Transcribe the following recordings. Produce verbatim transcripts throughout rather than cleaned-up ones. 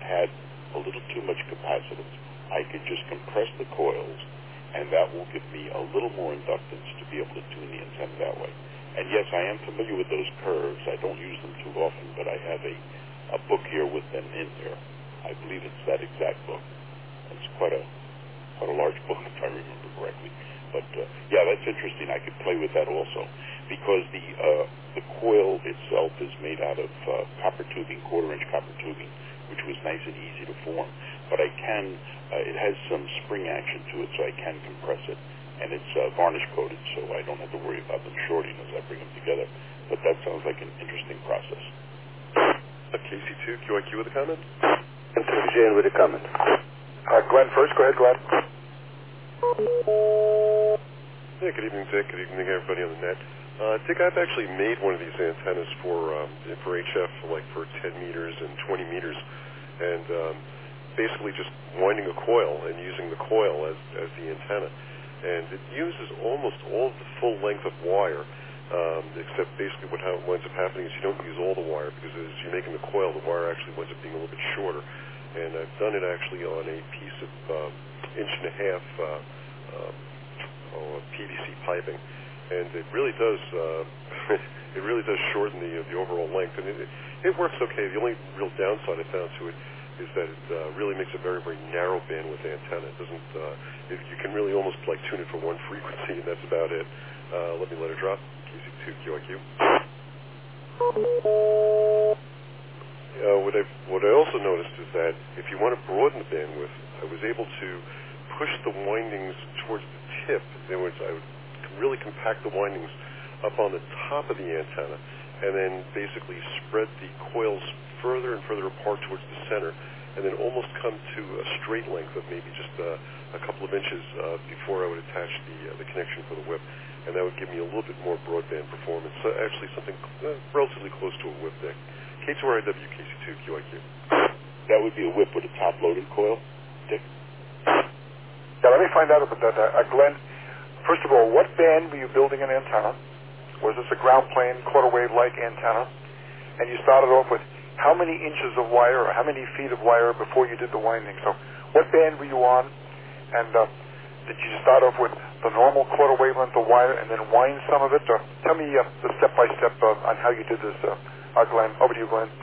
had a little too much capacitance, I could just compress the coils, and that will give me a little more inductance to be able to tune the antenna that way. And yes, I am familiar with those curves. I don't use them too often, but I have a, a book here with them in there. I believe it's that exact book. It's quite a quite a large book, if I remember correctly. But uh, yeah, that's interesting. I could play with that also, because the uh, the coil itself is made out of uh, copper tubing, quarter-inch copper tubing, which was nice and easy to form. But I can, uh, it has some spring action to it, so I can compress it. And it's uh, varnish coated, so I don't have to worry about them shorting as I bring them together. But that sounds like an interesting process. K C two, Q I Q with a comment? And Jan with a comment. Uh, Glenn first. Go ahead, Glenn. Yeah, good evening, Dick. Good evening, everybody on the net. Uh, Dick, I've actually made one of these antennas for um, for H F, like for ten meters and twenty meters, and um, basically just winding a coil and using the coil as, as the antenna. And it uses almost all of the full length of wire, um, except basically what ha- winds up happening is you don't use all the wire, because as you're making the coil, the wire actually winds up being a little bit shorter. And I've done it actually on a piece of um, inch and a half uh, uh, oh, P V C piping, and it really does uh, it really does shorten the uh, the overall length, and it, it works okay. The only real downside I found to it is that it uh, really makes a very, very narrow bandwidth antenna. It doesn't, uh, it, you can really almost like tune it for one frequency, and that's about it. Uh, let me let it drop. K C two Q I Q. Uh, what, I've, what I also noticed is that if you want to broaden the bandwidth, I was able to push the windings towards the tip. In other words, I would really compact the windings up on the top of the antenna, and then basically spread the coils further and further apart towards the center, and then almost come to a straight length of maybe just uh, a couple of inches uh, before I would attach the uh, the connection for the whip, and that would give me a little bit more broadband performance. So actually something uh, relatively close to a whip deck. K two R I W, K C two Q I Q. That would be a whip with a top-loaded coil, Dick? Yeah, let me find out about that. Uh, Glenn, first of all, what band were you building an antenna? Was this a ground plane, quarter wave-like antenna? And you started off with how many inches of wire or how many feet of wire before you did the winding? So what band were you on? And uh, did you start off with the normal quarter wavelength of wire and then wind some of it? Or tell me uh, the step-by-step uh, on how you did this, uh, uh, Glenn. Over to you, Glenn.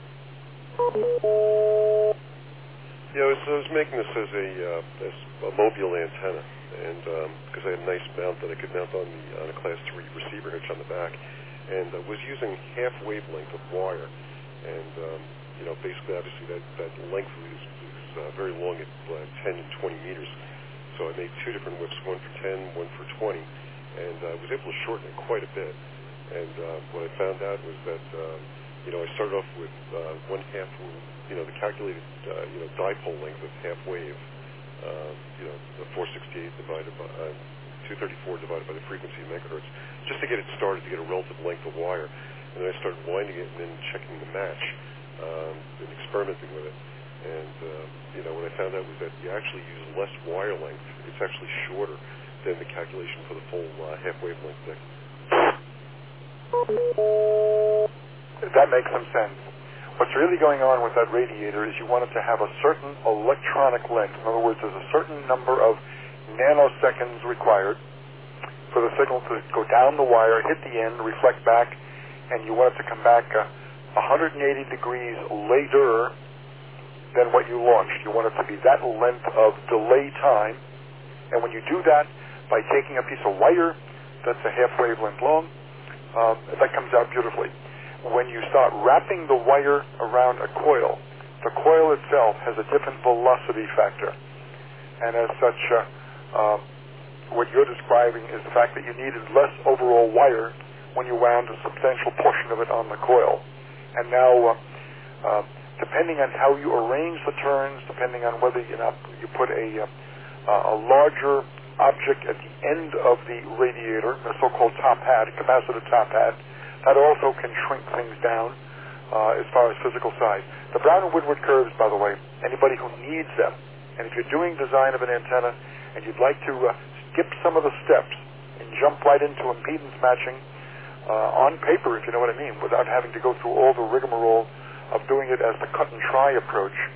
Yeah, I was, I was making this as a, uh, as a mobile antenna, and because um, I had a nice mount that I could mount on the on a class three receiver hitch on the back, and I was using half wavelength of wire. And, um, you know, basically, obviously, that, that length is, is uh, very long at uh, ten and twenty meters. So I made two different whips, one for ten, one for twenty, and I uh, was able to shorten it quite a bit. And uh, what I found out was that, uh, you know, I started off with uh, one half, you know, the calculated, uh, you know, dipole length of half wave, uh, you know, the four sixty-eight divided by, uh, two thirty-four divided by the frequency of megahertz, just to get it started, to get a relative length of wire. And then I started winding it and then checking the match um, and experimenting with it. And, uh, you know, what I found out was that you actually use less wire length. It's actually shorter than the calculation for the full uh, half wavelength thing. That makes some sense. What's really going on with that radiator is you want it to have a certain electronic length. In other words, there's a certain number of nanoseconds required for the signal to go down the wire, hit the end, reflect back, and you want it to come back uh, one hundred eighty degrees later than what you launched. You want it to be that length of delay time, and when you do that by taking a piece of wire that's a half wavelength long, um, that comes out beautifully. When you start wrapping the wire around a coil, the coil itself has a different velocity factor, and as such, uh, uh, what you're describing is the fact that you needed less overall wire when you wound a substantial portion of it on the coil. And now, uh, uh, depending on how you arrange the turns, depending on whether you, know, you put a, uh, a larger object at the end of the radiator, a so-called top hat, a capacitor top hat, that also can shrink things down uh, as far as physical size. The Brown and Woodward curves, by the way, anybody who needs them, and if you're doing design of an antenna and you'd like to uh, skip some of the steps and jump right into impedance matching, Uh, on paper, if you know what I mean, without having to go through all the rigmarole of doing it as the cut and try approach,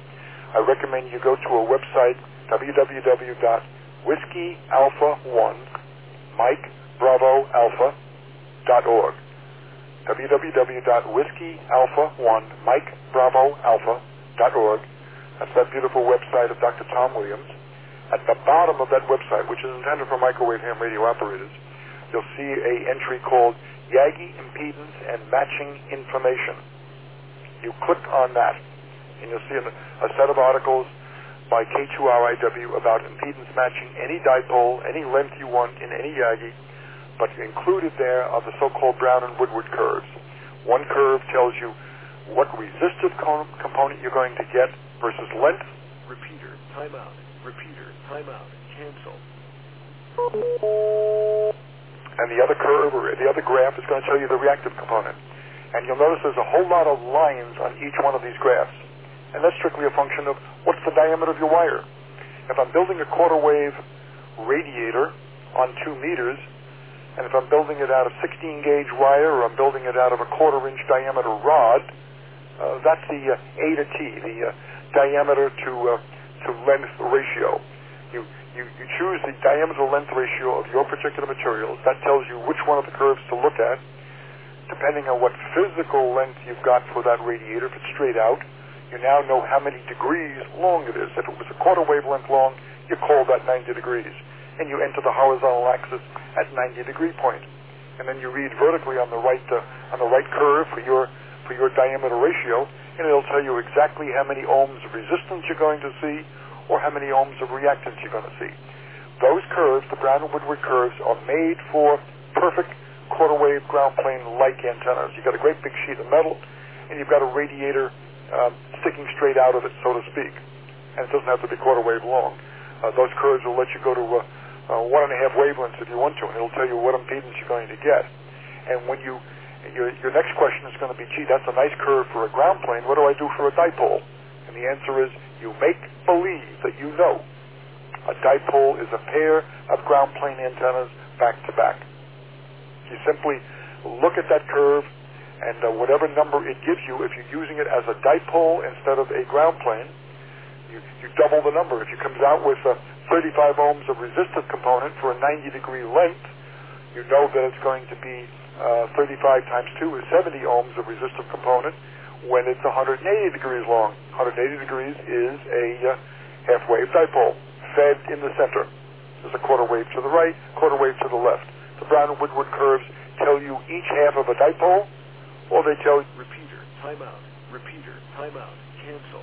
I recommend you go to a website, w w w dot whiskey alpha one mike bravo alpha dot org. w w w dot whiskey alpha one mike bravo alpha dot org. That's that beautiful website of Doctor Tom Williams. At the bottom of that website, which is intended for microwave ham radio operators, you'll see a entry called Yagi Impedance and Matching Information. You click on that, and you'll see a set of articles by K two R I W about impedance matching any dipole, any length you want in any Yagi, but included there are the so-called Brown and Woodward curves. One curve tells you what resistive com- component you're going to get versus length. Repeater, timeout. Repeater, timeout. Cancel. And the other curve or the other graph is going to tell you the reactive component. And you'll notice there's a whole lot of lines on each one of these graphs. And that's strictly a function of what's the diameter of your wire. If I'm building a quarter wave radiator on two meters, and if I'm building it out of sixteen gauge wire or I'm building it out of a quarter inch diameter rod, uh, that's the uh, A to T, the uh, diameter to uh, to length ratio. You, you you choose the diameter length ratio of your particular materials. That tells you which one of the curves to look at. Depending on what physical length you've got for that radiator, if it's straight out, you now know how many degrees long it is. If it was a quarter wavelength long, you call that ninety degrees. And you enter the horizontal axis at ninety degree point. And then you read vertically on the right uh, on the right curve for your for your diameter ratio, and it'll tell you exactly how many ohms of resistance you're going to see or how many ohms of reactance you're going to see. Those curves, the Brown and Woodward curves, are made for perfect quarter wave ground plane like antennas. You've got a great big sheet of metal, and you've got a radiator um, sticking straight out of it, so to speak. And it doesn't have to be quarter wave long. Uh, those curves will let you go to uh, uh, one and a half wavelengths if you want to, and it'll tell you what impedance you're going to get. And when you, your, your next question is going to be, gee, that's a nice curve for a ground plane. What do I do for a dipole? And the answer is, you make believe that you know. A dipole is a pair of ground plane antennas back to back. You simply look at that curve, and uh, whatever number it gives you, if you're using it as a dipole instead of a ground plane, you, you double the number. If it comes out with a thirty-five ohms of resistive component for a ninety degree length, you know that it's going to be uh, thirty-five times two is seventy ohms of resistive component when it's one hundred eighty degrees long. one hundred eighty degrees is a uh, half-wave dipole fed in the center. There's a quarter wave to the right, quarter wave to the left. The Brown and Woodward curves tell you each half of a dipole, or they tell you... Repeater, timeout. Repeater, timeout. Cancel.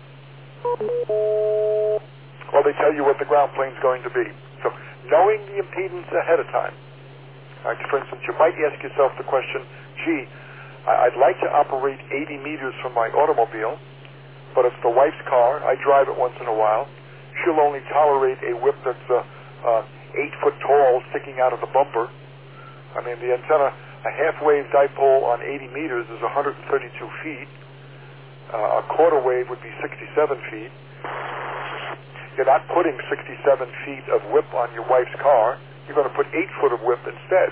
Or they tell you what the ground plane's going to be. So knowing the impedance ahead of time. Right, for instance, you might ask yourself the question, gee, I'd like to operate eighty meters from my automobile, but it's the wife's car. I drive it once in a while. She'll only tolerate a whip that's uh, uh, eight foot tall sticking out of the bumper. I mean, the antenna, a half-wave dipole on eighty meters is one hundred thirty-two feet. Uh, a quarter wave would be sixty-seven feet. You're not putting sixty-seven feet of whip on your wife's car. You're going to put eight foot of whip instead.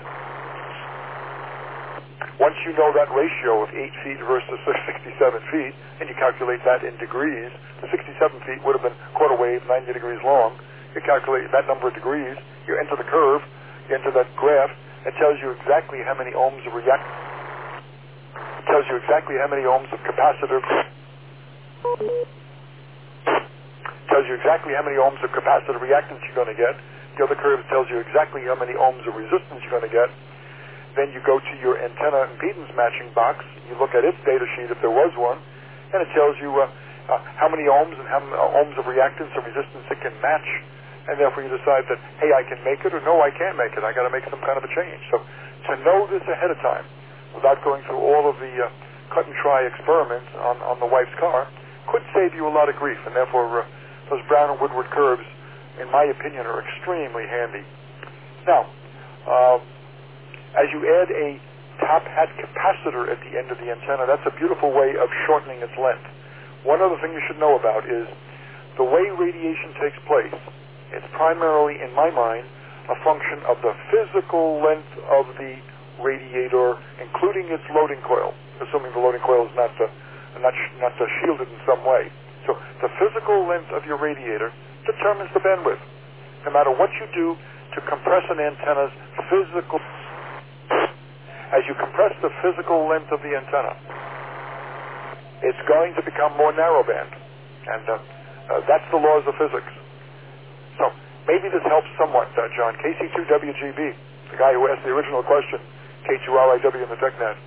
Once you know that ratio of eight feet versus sixty-seven feet, and you calculate that in degrees, the sixty-seven feet would have been quarter wave, ninety degrees long. You calculate that number of degrees, you enter the curve, you enter that graph, it tells you exactly how many ohms of reactance, it tells you exactly how many ohms of capacitor, tells you exactly how many ohms of capacitive reactance you're going to get. The other curve tells you exactly how many ohms of resistance you're going to get. Then you go to your antenna impedance matching box. You look at its data sheet if there was one, and it tells you uh, uh, how many ohms and how many uh, ohms of reactance or resistance it can match. And therefore you decide that, hey, I can make it, or no, I can't make it. I got to make some kind of a change. So to know this ahead of time, without going through all of the uh, cut and try experiments on, on the wife's car, could save you a lot of grief. And therefore uh, those Brown and Woodward curves, in my opinion, are extremely handy. Now, uh, as you add a top hat capacitor at the end of the antenna, that's a beautiful way of shortening its length. One other thing you should know about is the way radiation takes place. It's primarily, in my mind, a function of the physical length of the radiator, including its loading coil, assuming the loading coil is not uh, not not uh, shielded in some way. So the physical length of your radiator determines the bandwidth. No matter what you do to compress an antenna's physical, as you compress the physical length of the antenna, it's going to become more narrowband. And uh, uh, that's the laws of physics. So maybe this helps somewhat, uh, John. K C two W G B, the guy who asked the original question, K two R I W in the TechNet.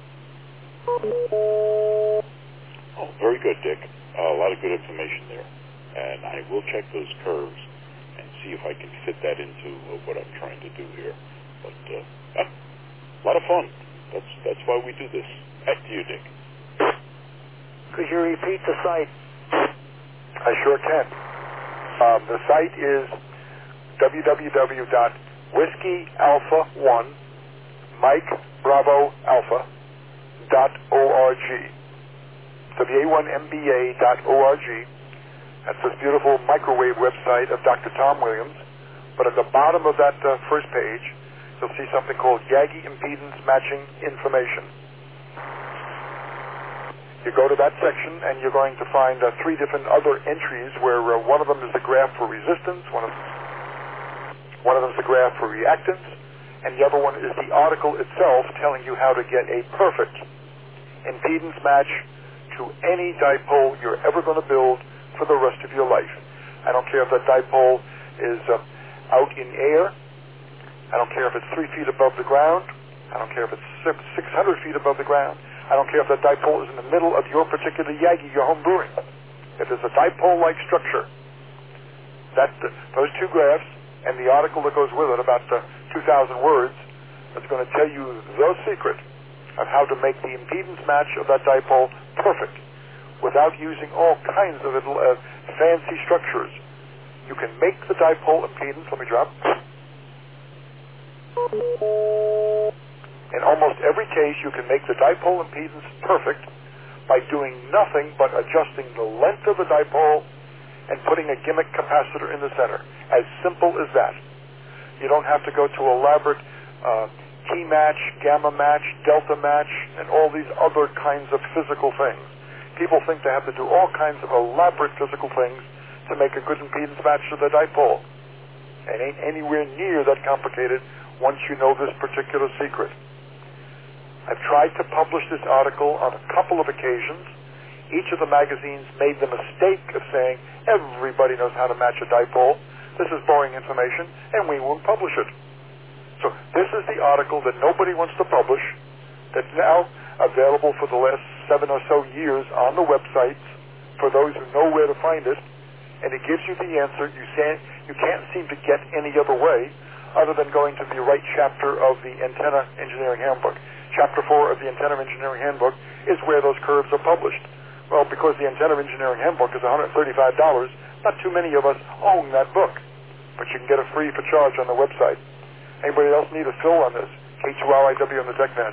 Oh, very good, Dick. Uh, a lot of good information there. And I will check those curves and see if I can fit that into uh, what I'm trying to do here. But uh, ah, a lot of fun. That's that's why we do this. Back to you, Dick. Could you repeat the site? I sure can. Um, the site is w w w dot whiskey alpha one Mike Bravo Alpha dot org. W A one M B A dot org. That's this beautiful microwave website of Doctor Tom Williams. But at the bottom of that uh, first page, you'll see something called Yagi Impedance Matching Information. You go to that section, and you're going to find uh, three different other entries where uh, one of them is the graph for resistance, one of, one of them is the graph for reactance, and the other one is the article itself telling you how to get a perfect impedance match to any dipole you're ever going to build for the rest of your life. I don't care if that dipole is uh, out in air. I don't care if it's three feet above the ground. I don't care if it's six hundred feet above the ground. I don't care if that dipole is in the middle of your particular Yagi, your home brewing. If there's a dipole-like structure, that uh, those two graphs and the article that goes with it, about uh, two thousand words, is going to tell you the secret of how to make the impedance match of that dipole perfect without using all kinds of little uh, fancy structures. You can make the dipole impedance, let me drop. In almost every case, you can make the dipole impedance perfect by doing nothing but adjusting the length of the dipole and putting a gimmick capacitor in the center. As simple as that. You don't have to go to elaborate uh, T match, gamma match, delta match, and all these other kinds of physical things. People think they have to do all kinds of elaborate physical things to make a good impedance match to the dipole. It ain't anywhere near that complicated once you know this particular secret. I've tried to publish this article on a couple of occasions. Each of the magazines made the mistake of saying, everybody knows how to match a dipole. This is boring information, and we won't publish it. So this is the article that nobody wants to publish, that's now available for the last seven or so years on the websites for those who know where to find it, and it gives you the answer you can't, you can't seem to get any other way other than going to the right chapter of the Antenna Engineering Handbook. Chapter four of the Antenna Engineering Handbook is where those curves are published. Well, because the Antenna Engineering Handbook is one hundred thirty-five dollars, not too many of us own that book. But you can get it free for charge on the website. Anybody else need a fill on this? K two R I W on the TechNet.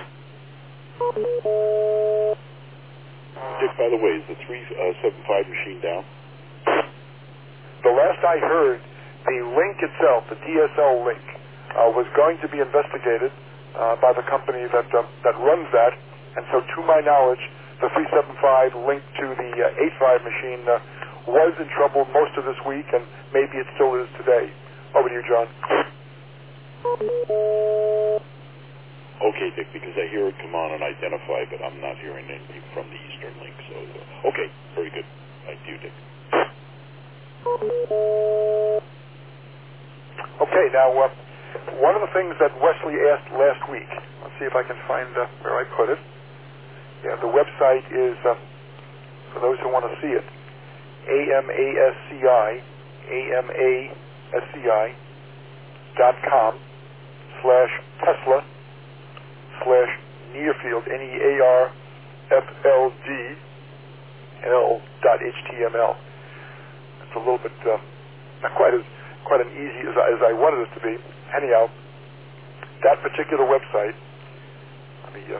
Dick, by the way, is the three seventy-five machine down? The last I heard, the link itself, the D S L link, uh, was going to be investigated uh, by the company that uh, that runs that, and so to my knowledge, the three seventy-five linked to the uh, eighty-five machine uh, was in trouble most of this week, and maybe it still is today. Over to you, John. Okay, Dick, because I hear it come on and identify, but I'm not hearing anything from the Eastern link. So, uh, okay, very good. Thank you, Dick. Okay, now, uh, one of the things that Wesley asked last week, let's see if I can find uh, where I put it. Yeah, the website is, uh, for those who want to see it, A M A S C I, A M A S C I dot com slash Tesla slash Nearfield, N E A R F L D L dot H T M L. It's a little bit, uh, not quite as quite an easy as I, as I wanted it to be. Anyhow, that particular website, let me uh,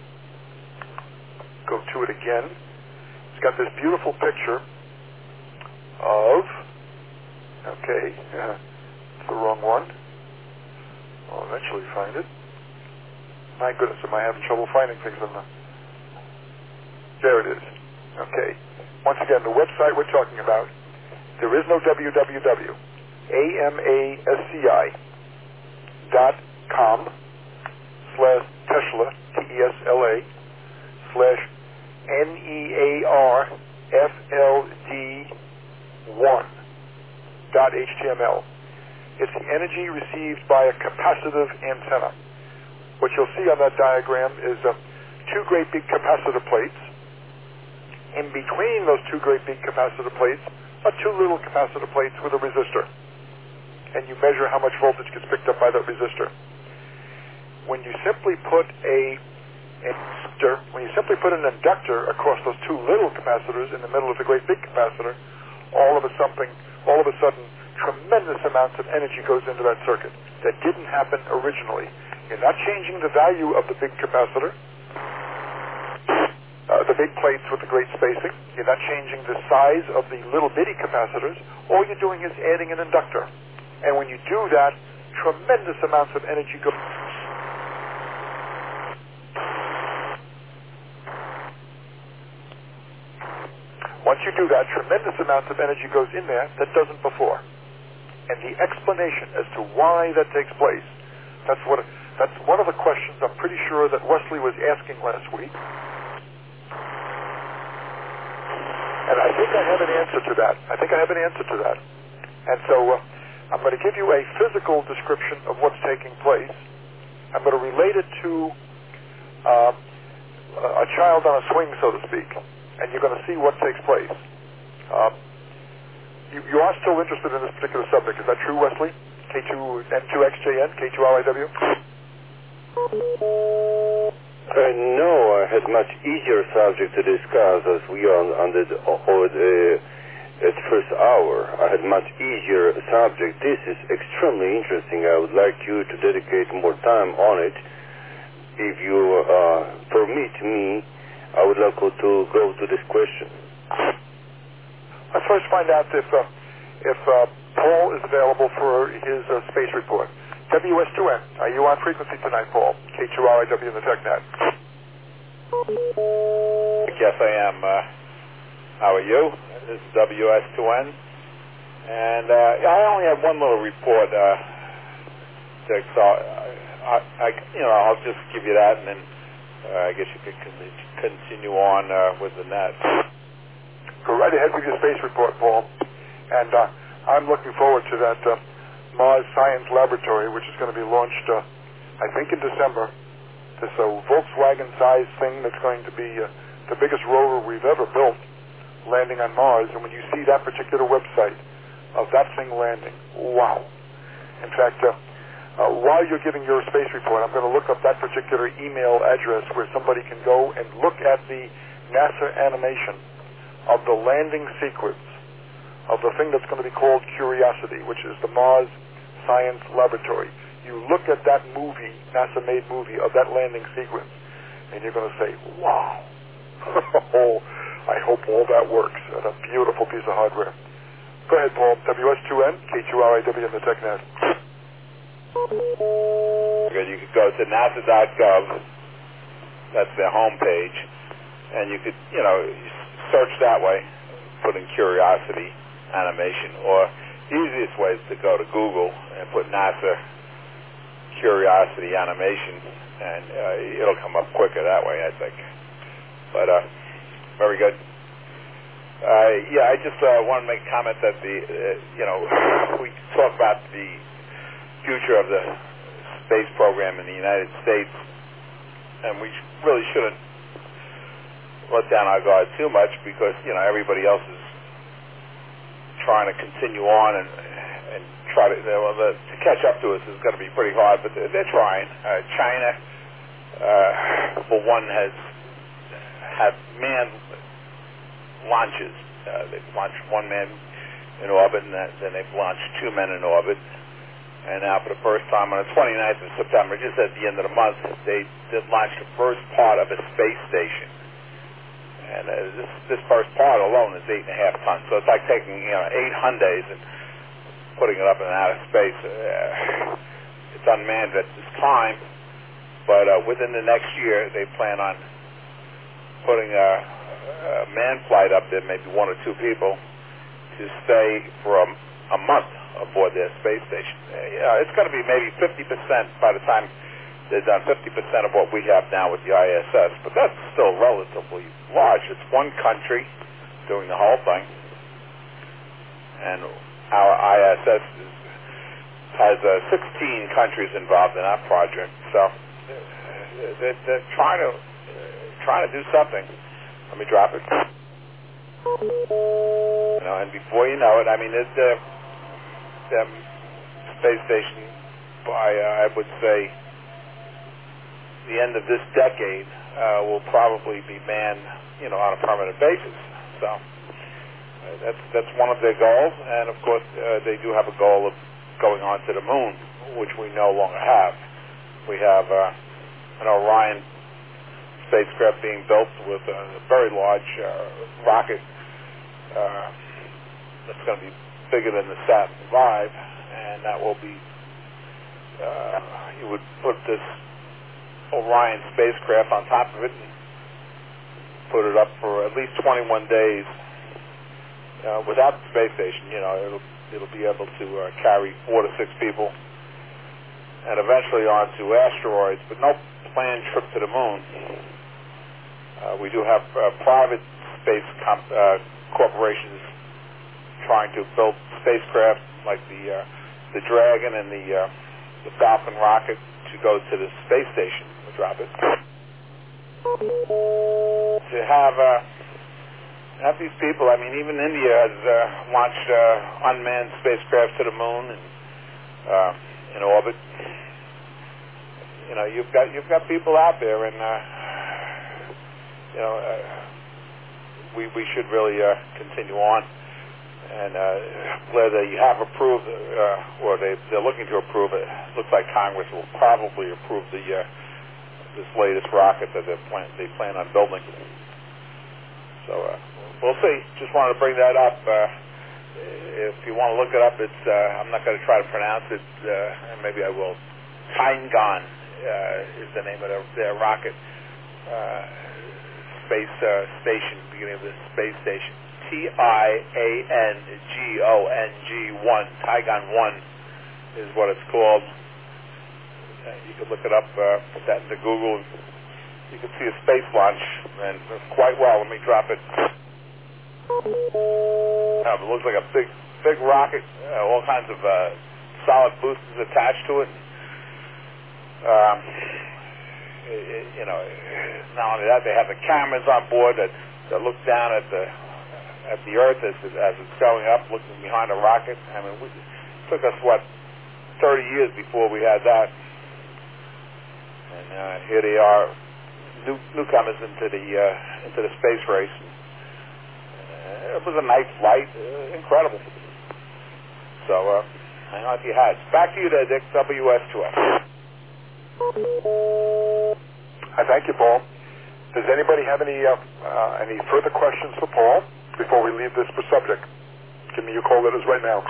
go to it again. It's got this beautiful picture of, okay, uh, it's the wrong one. I'll eventually find it. My goodness, am I having trouble finding things in the... There it is. Okay. Once again, the website we're talking about, there is no www. A M A S C I dot com slash Tesla, T E S L A, slash N E A R F L D one dot H T M L. It's the energy received by a capacitive antenna. What you'll see on that diagram is uh, two great big capacitor plates. In between those two great big capacitor plates are two little capacitor plates with a resistor. And you measure how much voltage gets picked up by that resistor. When you simply put a inductor, when you simply put an inductor across those two little capacitors in the middle of the great big capacitor, all of a something, all of a sudden, tremendous amounts of energy goes into that circuit. That didn't happen originally. You're not changing the value of the big capacitor, uh, the big plates with the great spacing. You're not changing the size of the little bitty capacitors. All you're doing is adding an inductor. And when you do that, tremendous amounts of energy go. Once you do that, tremendous amounts of energy goes in there that doesn't before. And the explanation as to why that takes place, that's what that's one of the questions I'm pretty sure that Wesley was asking last week. And I think I have an answer to that. I think I have an answer to that. And so uh, I'm going to give you a physical description of what's taking place. I'm going to relate it to uh, a child on a swing, so to speak, and you're going to see what takes place. Um, you, you are still interested in this particular subject. Is that true, Wesley? K two N two X J N, K two R I W? Uh, no, I had much easier subject to discuss as we are on the, on the at first hour. I had much easier subject. This is extremely interesting. I would like you to dedicate more time on it. If you uh, permit me, I would like to go to this question. Let's first find out if uh, if uh, Paul is available for his uh, space report. W S two N, are you on frequency tonight, Paul? K two R I W in the TechNet. Yes, I am. Uh, how are you? This is W S two N. And uh, I only have one little report, uh, Dick, so I, I, you know, I'll just give you that, and then uh, I guess you could continue on uh, with the net. Go right ahead with your space report, Paul. And uh, I'm looking forward to that uh, Mars Science Laboratory, which is going to be launched, uh, I think, in December. This uh, Volkswagen-sized thing that's going to be uh, the biggest rover we've ever built, landing on Mars. And when you see that particular website of that thing landing, wow. In fact, uh, uh, while you're giving your space report, I'm going to look up that particular email address where somebody can go and look at the NASA animation of the landing sequence of the thing that's going to be called Curiosity, which is the Mars Science Laboratory. You look at that movie, NASA-made movie of that landing sequence, and you're going to say, wow. Oh, I hope all that works. And a beautiful piece of hardware. Go ahead, Paul. W S two N, K two R I W in the TechNet. Good. You could go to NASA dot gov. That's their homepage. And you could, you know, search that way, put in Curiosity animation. Or the easiest way is to go to Google and put NASA Curiosity animation, and uh, it'll come up quicker that way, I think. But, uh, very good. Uh, yeah, I just uh, want to make a comment that the, uh, you know, we talk about the future of the space program in the United States, and we really shouldn't let down our guard too much because, you know, everybody else is trying to continue on and, and try to, well, the, to catch up to us is going to be pretty hard, but they're, they're trying. Uh, China, uh, for one, has had manned launches. Uh, they've launched one man in orbit, and then they've launched two men in orbit. And now, for the first time, on the twenty-ninth of September, just at the end of the month, they did launch the first part of a space station. And uh, this this first part alone is eight and a half tons. So it's like taking, you know, eight Hyundais and putting it up in outer space. Uh, it's unmanned at this time, but uh, within the next year, they plan on putting a, a manned flight up there, maybe one or two people, to stay for a, a month aboard their space station. Uh, yeah, it's going to be maybe fifty percent by the time they're done, fifty percent of what we have now with the I S S, but that's still relatively large. It's one country doing the whole thing, and our I S S is, has uh, sixteen countries involved in that project, so they're, they're trying to uh, trying to do something. Let me drop it. You know, and before you know it, I mean, it's uh, the space station by uh, I would say the end of this decade uh, will probably be manned, you know, on a permanent basis. So uh, that's that's one of their goals, and of course uh, they do have a goal of going on to the moon, which we no longer have. We have uh, an Orion spacecraft being built with a very large uh, rocket uh, that's going to be bigger than the Saturn five, and that will be, uh, you would put this Orion spacecraft on top of it and put it up for at least twenty-one days uh, without the space station. You know, it'll it'll be able to uh, carry four to six people and eventually onto asteroids, but no planned trip to the moon. Uh, we do have uh, private space comp- uh, corporations trying to build spacecraft like the uh, the Dragon and the uh, the Falcon rocket to go to the space station. We'll drop it. To have uh, have these people. I mean, even India has uh, launched uh, unmanned spacecraft to the moon and uh, in orbit. You know, you've got you've got people out there, and uh, you know, uh, we we should really uh, continue on. And uh, whether you have approved, uh, or they they're looking to approve it, looks like Congress will probably approve the uh, this latest rocket that they plan they plan on building. So uh, we'll see. Just wanted to bring that up. Uh, if you want to look it up, it's uh, I'm not going to try to pronounce it, uh, and maybe I will. Tiangong uh, is the name of their, their rocket uh, space uh, station, beginning of the space station. T I A N G O N G one. Tiangong one is what it's called. Uh, you can look it up, uh, put that into Google, and you can see a space launch, and quite well. Let me drop it. Uh, it looks like a big, big rocket, uh, all kinds of uh, solid boosters attached to it. Um, it, it, you know, not only that, they have the cameras on board that, that look down at the at the Earth as, it, as it's going up, looking behind a rocket. I mean, we, it took us, what, thirty years before we had that. And uh, here they are, new, newcomers into the uh, into the space race. Uh, it was a nice flight, uh, incredible. So, uh, hang on to your hats. Back to you there, Dick, W S two F. I thank you, Paul. Does anybody have any uh, uh, any further questions for Paul before we leave this subject? Give me your call letters right now.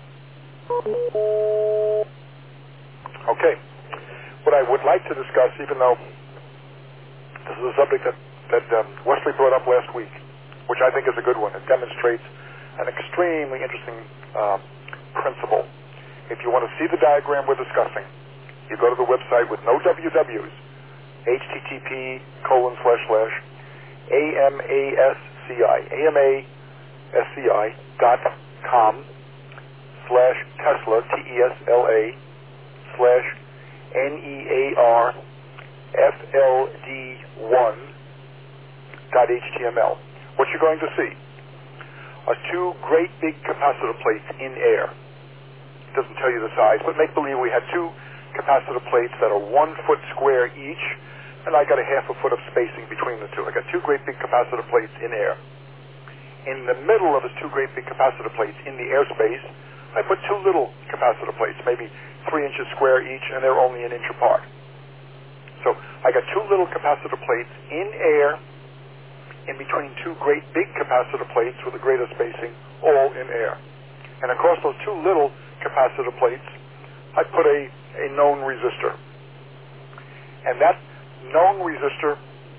Okay. What I would like to discuss, even though this is a subject that, that um, Wesley brought up last week, which I think is a good one. It demonstrates an extremely interesting uh, principle. If you want to see the diagram we're discussing, you go to the website with no W Ws, H T T P colon slash slash A M A S C I, A M A S C I dot com slash Tesla, T E S L A, slash N E A R F L D one dot H T M L. What you're going to see are two great big capacitor plates in air. It doesn't tell you the size, but make believe we had two capacitor plates that are one foot square each, and I got a half a foot of spacing between the two. I got two great big capacitor plates in air. In the middle of those two great big capacitor plates in the airspace, I put two little capacitor plates, maybe three inches square each, and they're only an inch apart. So I got two little capacitor plates in air in between two great big capacitor plates with a greater spacing, all in air. And across those two little capacitor plates, I put a, a known resistor. And that known resistor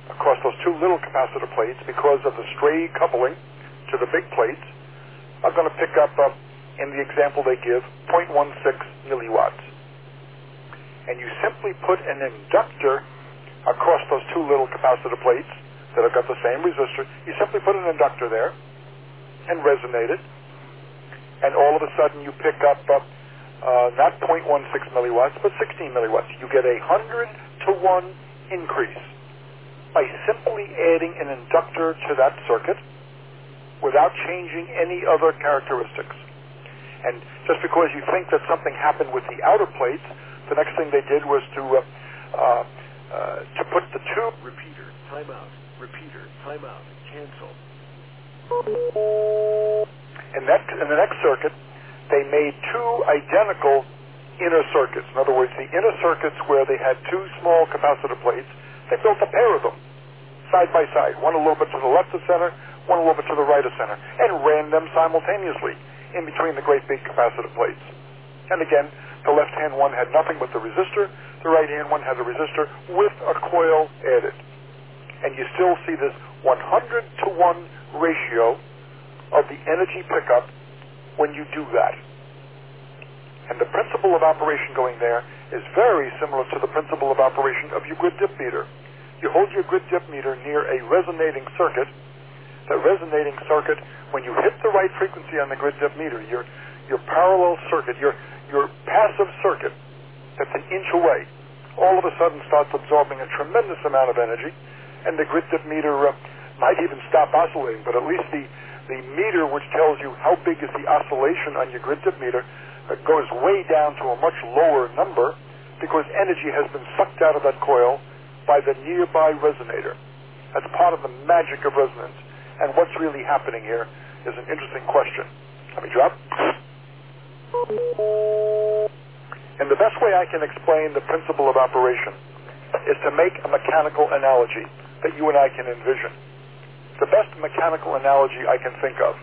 across those two little capacitor plates, because of the stray coupling to the big plates, are going to pick up, uh, in the example they give, zero point one six milliwatts. And you simply put an inductor across those two little capacitor plates that have got the same resistor. You simply put an inductor there and resonate it, and all of a sudden you pick up uh, uh, not zero point one six milliwatts, but sixteen milliwatts. You get a one hundred to one increase by simply adding an inductor to that circuit without changing any other characteristics. And just because you think that something happened with the outer plates, the next thing they did was to uh, uh, uh, to put the two Repeater, timeout. Repeater, timeout. Cancel. in that in the next circuit, they made two identical inner circuits. In other words, the inner circuits where they had two small capacitor plates, they built a pair of them side by side, one a little bit to the left of center, one a little bit to the right of center, and ran them simultaneously in between the great big capacitor plates. And again, the left-hand one had nothing but the resistor, the right-hand one had a resistor with a coil added. And you still see this one hundred to one ratio of the energy pickup when you do that. And the principle of operation going there is very similar to the principle of operation of your grid dip meter. You hold your grid dip meter near a resonating circuit. The resonating circuit, when you hit the right frequency on the grid dip meter, your your parallel circuit, your your passive circuit that's an inch away, all of a sudden starts absorbing a tremendous amount of energy, and the grid dip meter uh, might even stop oscillating, but at least the, the meter which tells you how big is the oscillation on your grid dip meter uh, goes way down to a much lower number because energy has been sucked out of that coil by the nearby resonator. That's part of the magic of resonance. And what's really happening here is an interesting question. Let me drop. And the best way I can explain the principle of operation is to make a mechanical analogy that you and I can envision. The best mechanical analogy I can think of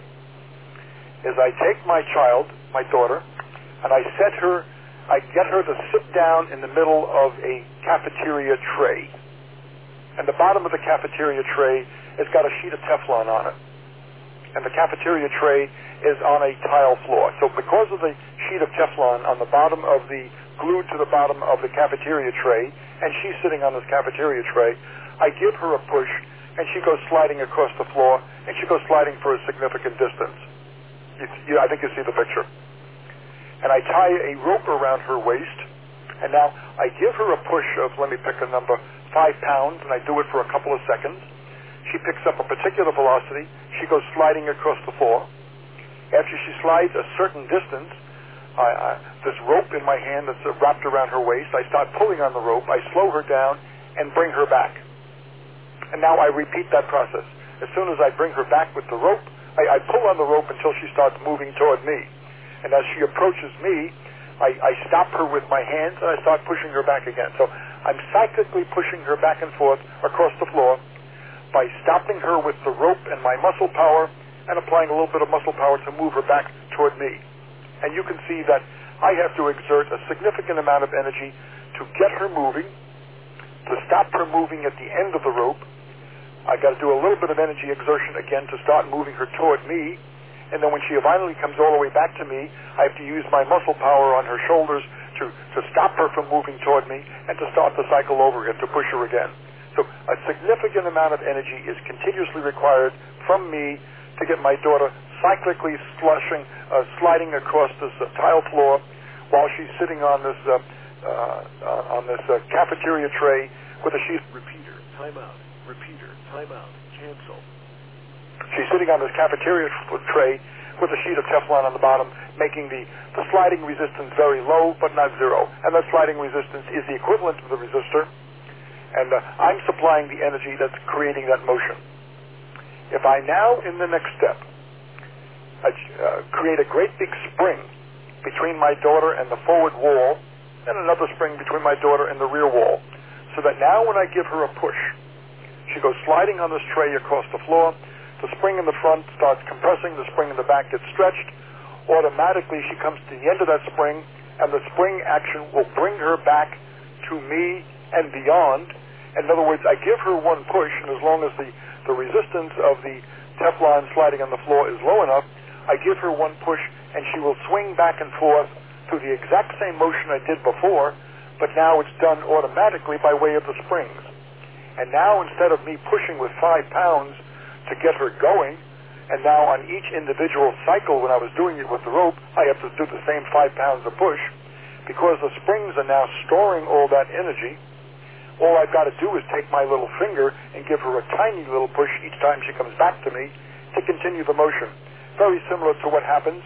is I take my child, my daughter, and I set her, I get her to sit down in the middle of a cafeteria tray. And the bottom of the cafeteria tray has got a sheet of Teflon on it. And the cafeteria tray is on a tile floor. So because of the sheet of Teflon on the bottom of the, glued to the bottom of the cafeteria tray, and she's sitting on this cafeteria tray, I give her a push, and she goes sliding across the floor, and she goes sliding for a significant distance. You, you, I think you see the picture. And I tie a rope around her waist, and now I give her a push of, let me pick a number, five pounds, and I do it for a couple of seconds. She picks up a particular velocity. She goes sliding across the floor. After she slides a certain distance, I, I, this rope in my hand that's wrapped around her waist, I start pulling on the rope. I slow her down and bring her back. And now I repeat that process. As soon as I bring her back with the rope, I, I pull on the rope until she starts moving toward me. And as she approaches me, I, I stop her with my hands and I start pushing her back again. So I'm cyclically pushing her back and forth across the floor by stopping her with the rope and my muscle power and applying a little bit of muscle power to move her back toward me. And you can see that I have to exert a significant amount of energy to get her moving, to stop her moving at the end of the rope. I got to do a little bit of energy exertion again to start moving her toward me. And then when she finally comes all the way back to me, I have to use my muscle power on her shoulders to, to stop her from moving toward me and to start the cycle over again, to push her again. So a significant amount of energy is continuously required from me to get my daughter cyclically slushing, uh, sliding across this uh, tile floor while she's sitting on this uh, uh, uh, on this uh, cafeteria tray with a sheet. Repeater, timeout. Repeater, timeout. Cancel. She's sitting on this cafeteria tray with a sheet of Teflon on the bottom, making the, the sliding resistance very low, but not zero. And that sliding resistance is the equivalent of the resistor. And uh, I'm supplying the energy that's creating that motion. If I now, in the next step, uh, uh, create a great big spring between my daughter and the forward wall, and another spring between my daughter and the rear wall, so that now when I give her a push, she goes sliding on this tray across the floor. The spring in the front starts compressing, the spring in the back gets stretched. Automatically she comes to the end of that spring, and the spring action will bring her back to me and beyond. In other words, I give her one push, and as long as the, the resistance of the Teflon sliding on the floor is low enough, I give her one push, and she will swing back and forth through the exact same motion I did before, but now it's done automatically by way of the springs. And now instead of me pushing with five pounds to get her going, and now on each individual cycle when I was doing it with the rope, I have to do the same five pounds of push. Because the springs are now storing all that energy, all I've got to do is take my little finger and give her a tiny little push each time she comes back to me to continue the motion. Very similar to what happens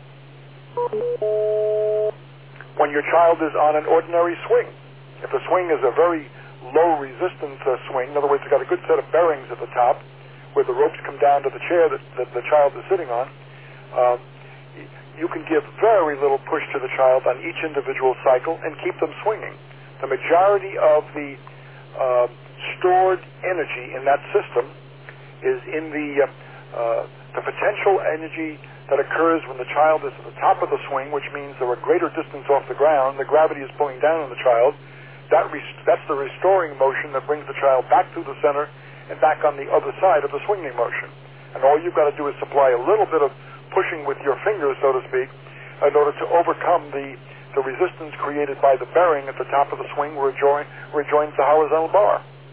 when your child is on an ordinary swing. If the swing is a very low resistance uh, swing, in other words, it's got a good set of bearings at the top where the ropes come down to the chair that, that the child is sitting on, uh, you can give very little push to the child on each individual cycle and keep them swinging. The majority of the uh, stored energy in that system is in the, uh, uh, the potential energy that occurs when the child is at the top of the swing, which means they're a greater distance off the ground. The gravity is pulling down on the child. That rest- that's the restoring motion that brings the child back through the center and back on the other side of the swinging motion. And all you've got to do is supply a little bit of pushing with your fingers, so to speak, in order to overcome the, the resistance created by the bearing at the top of the swing where it, join, where it joins the horizontal bar.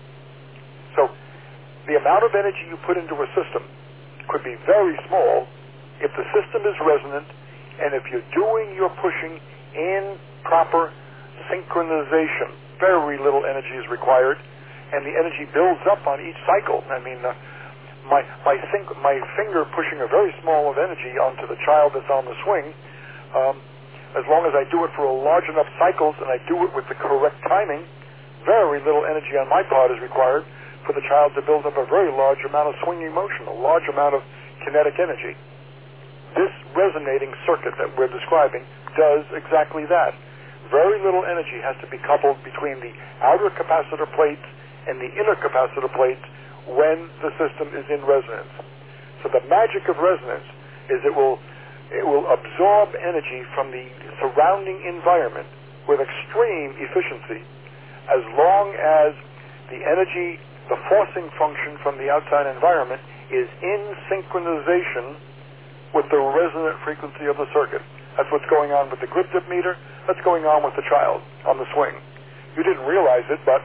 So the amount of energy you put into a system could be very small if the system is resonant and if you're doing your pushing in proper synchronization. Very little energy is required, and the energy builds up on each cycle. I mean, uh, My my, think, my finger pushing a very small of energy onto the child that's on the swing, um, as long as I do it for a large enough cycles and I do it with the correct timing, very little energy on my part is required for the child to build up a very large amount of swinging motion, a large amount of kinetic energy. This resonating circuit that we're describing does exactly that. Very little energy has to be coupled between the outer capacitor plates and the inner capacitor plates when the system is in resonance. So the magic of resonance is it will it will absorb energy from the surrounding environment with extreme efficiency as long as the energy, the forcing function from the outside environment is in synchronization with the resonant frequency of the circuit. That's what's going on with the grip dip meter. That's going on with the child on the swing. You didn't realize it, but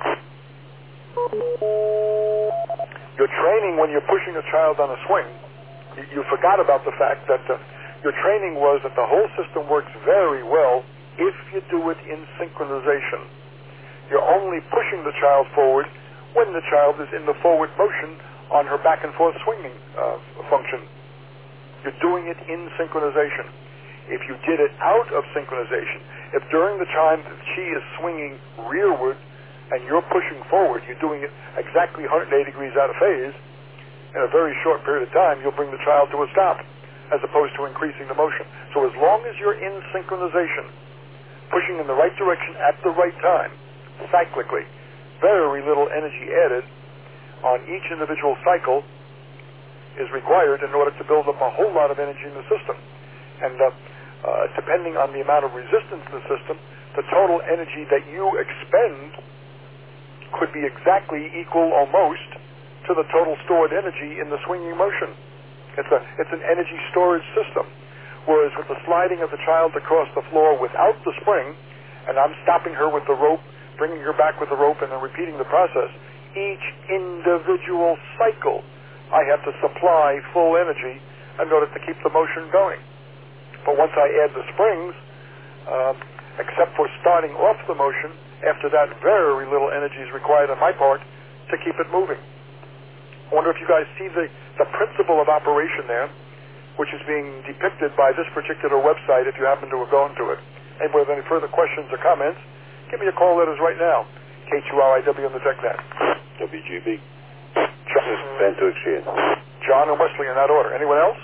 your training when you're pushing a child on a swing, you, you forgot about the fact that uh, your training was that the whole system works very well if you do it in synchronization. You're only pushing the child forward when the child is in the forward motion on her back and forth swinging uh, function. You're doing it in synchronization. If you did it out of synchronization, if during the time that she is swinging rearward and you're pushing forward, you're doing it exactly one hundred eighty degrees out of phase, in a very short period of time, you'll bring the child to a stop, as opposed to increasing the motion. So as long as you're in synchronization, pushing in the right direction at the right time, cyclically, very little energy added on each individual cycle is required in order to build up a whole lot of energy in the system. And uh, uh, depending on the amount of resistance in the system, the total energy that you expend could be exactly equal almost to the total stored energy in the swinging motion. It's a it's an energy storage system. Whereas with the sliding of the child across the floor without the spring, and I'm stopping her with the rope, bringing her back with the rope, and then repeating the process, each individual cycle I have to supply full energy in order to keep the motion going. But once I add the springs, uh, except for starting off the motion, after that very little energy is required on my part to keep it moving. I wonder if you guys see the, the principle of operation there, which is being depicted by this particular website if you happen to have gone to it. Anybody with any further questions or comments, give me a call letters right now. K two R I W on the TechNet. W G B. This is Ben Tucci. John and Wesley in that order. Anyone else?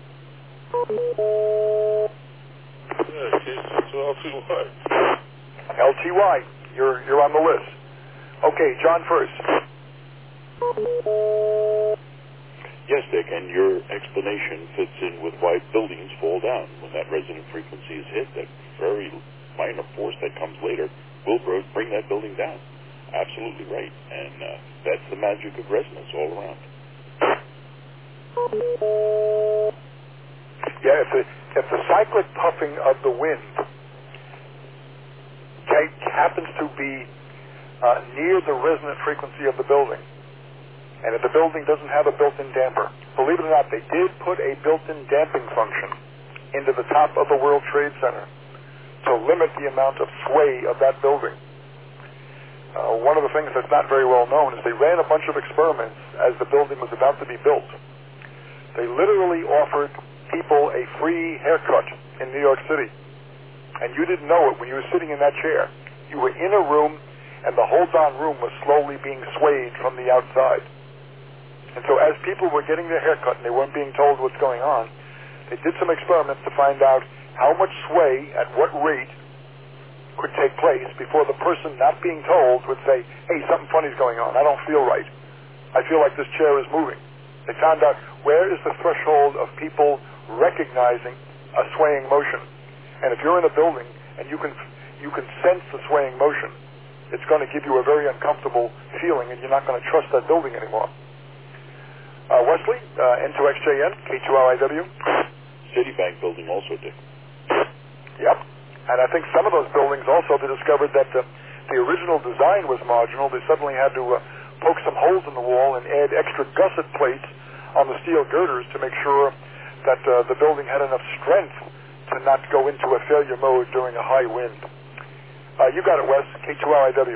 L T Y. L T Y. You're, you're on the list. Okay, John first. Yes, Dick, and your explanation fits in with why buildings fall down. When that resonant frequency is hit, that very minor force that comes later will bring that building down. absolutely right. And uh, that's the magic of resonance all around. Yeah, if the, if the cyclic puffing of the wind ca- happens to be uh, near the resonant frequency of the building, and if the building doesn't have a built-in damper, believe it or not, they did put a built-in damping function into the top of the World Trade Center to limit the amount of sway of that building. Uh, one of the things that's not very well known is they ran a bunch of experiments as the building was about to be built. They literally offered people a free haircut in New York City. And you didn't know it when you were sitting in that chair. You were in a room, and the whole darn room was slowly being swayed from the outside. And so as people were getting their haircut and they weren't being told what's going on, they did some experiments to find out how much sway at what rate could take place before the person not being told would say, hey, something funny's going on. I don't feel right. I feel like this chair is moving. They found out where is the threshold of people recognizing a swaying motion. And if you're in a building and you can you can sense the swaying motion, it's going to give you a very uncomfortable feeling, and you're not going to trust that building anymore. Uh, Wesley, uh, N two X J N, K two L I W. Citibank building also did. Yep. And I think some of those buildings also, they discovered that uh, the original design was marginal. They suddenly had to uh, poke some holes in the wall and add extra gusset plates on the steel girders to make sure that uh, the building had enough strength to not go into a failure mode during a high wind. Uh, you got it, Wes. K two L I W.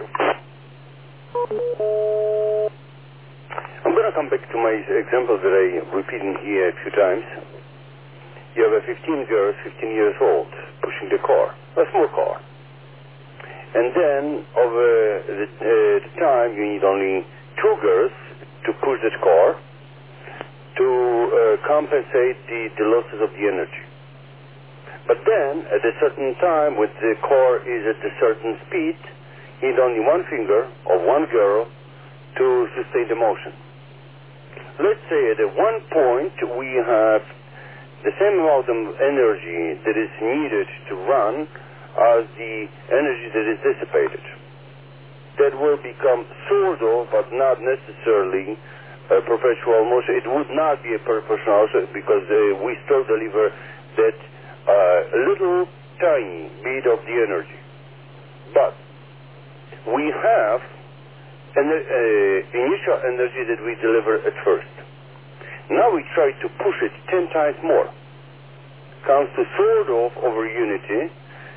I'm going to come back to my example that I repeated here a few times. You have a fifteen girls, fifteen years old, pushing the car, a small car. And then, over the, uh, the time, you need only two girls to push that car to uh, compensate the, the losses of the energy. But then, at a certain time, when the car is at a certain speed, you need only one finger of one girl to sustain the motion. Let's say at one point we have the same amount of energy that is needed to run as the energy that is dissipated. That will become sort of, but not necessarily, a perpetual motion. It would not be a perpetual motion because uh, we still deliver that uh, little tiny bit of the energy. But we have an uh, initial energy that we deliver at first. Now we try to push it ten times more. Comes to sort of over unity,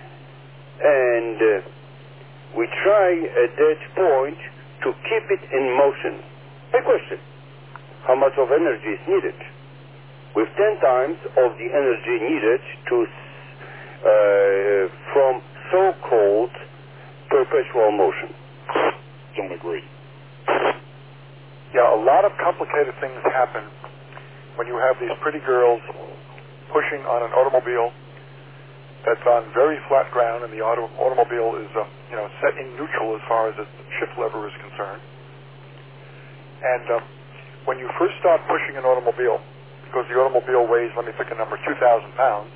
and uh, we try at that point to keep it in motion. A question: how much of energy is needed? With ten times of the energy needed to uh, from so-called perpetual motion. Don't agree. Yeah, a lot of complicated things happen when you have these pretty girls pushing on an automobile that's on very flat ground, and the auto, automobile is, uh, you know, set in neutral as far as the shift lever is concerned. And uh, when you first start pushing an automobile, because the automobile weighs, let me pick a number, two thousand pounds,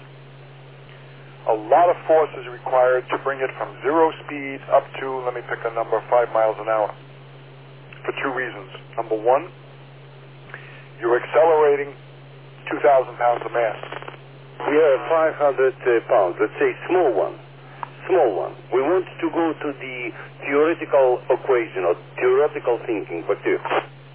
a lot of force is required to bring it from zero speed up to, let me pick a number, five miles an hour, for two reasons. Number one, you're accelerating two thousand pounds of mass. We have five hundred uh, pounds, let's say small one, small one. We want to go to the theoretical equation or theoretical thinking, but you.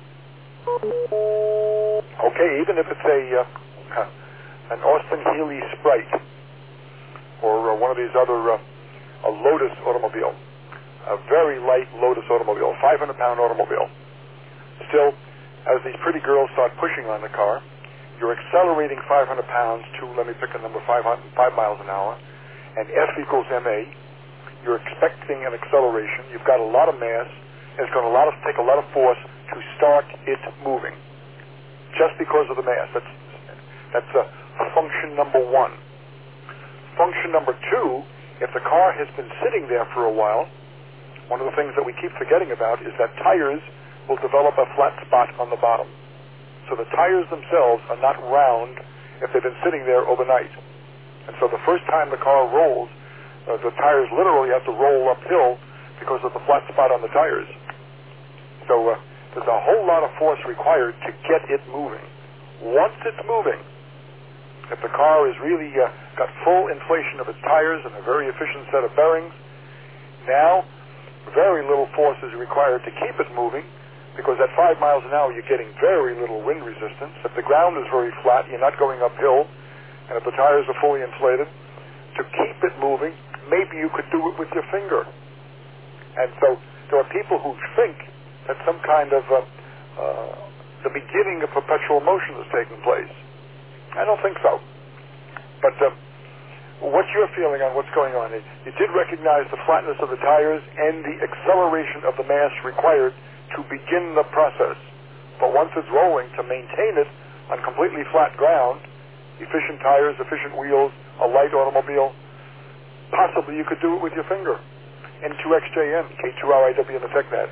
Okay, even if it's a uh, an Austin Healey Sprite or uh, one of these other, uh, a Lotus automobile, a very light Lotus automobile, five hundred pound automobile. Still, as these pretty girls start pushing on the car, you're accelerating five hundred pounds to, let me pick a number, five hundred, five miles an hour, and F equals ma. You're expecting an acceleration. You've got a lot of mass, and it's going to lot of, take a lot of force to start it moving, just because of the mass. That's that's uh, function number one. Function number two, if the car has been sitting there for a while, one of the things that we keep forgetting about is that tires will develop a flat spot on the bottom. So the tires themselves are not round if they've been sitting there overnight. And so the first time the car rolls, uh, the tires literally have to roll uphill because of the flat spot on the tires. So uh, there's a whole lot of force required to get it moving. Once it's moving, if the car has really uh, got full inflation of its tires and a very efficient set of bearings, now very little force is required to keep it moving, because at five miles an hour you're getting very little wind resistance. If the ground is very flat, you're not going uphill, and if the tires are fully inflated, to keep it moving, maybe you could do it with your finger. And so there are people who think that some kind of uh, uh, the beginning of perpetual motion is taking place. I don't think so. But uh, what's your feeling on what's going on? You did recognize the flatness of the tires and the acceleration of the mass required to begin the process. But once it's rolling, to maintain it on completely flat ground, efficient tires, efficient wheels, a light automobile, possibly you could do it with your finger. N two X J N, K two R I W in the TechNet.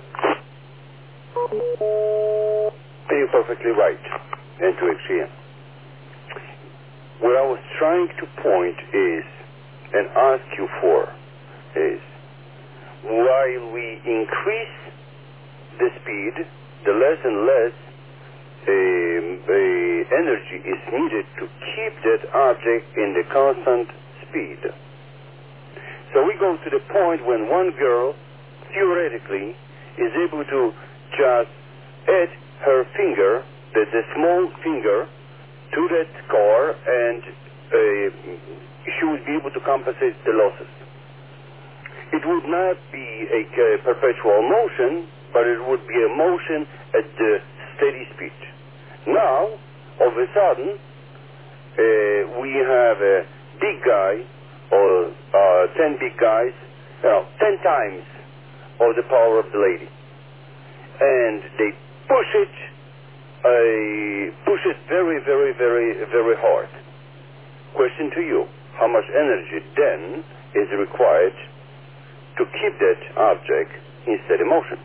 You're perfectly right, N two X J N. What I was trying to point is, and ask you for, is, while we increase the speed, the less and less um, uh, energy is needed to keep that object in the constant speed. So we go to the point when one girl, theoretically, is able to just add her finger, the, the small finger, to that car, and uh, she would be able to compensate the losses. It would not be a uh, perpetual motion, but it would be a motion at the steady speed. Now, all of a sudden, uh, we have a big guy, or uh, ten big guys, you know, ten times of the power of the lady. And they push it, uh, push it very, very, very, very hard. Question to you, how much energy then is required to keep that object in steady motion?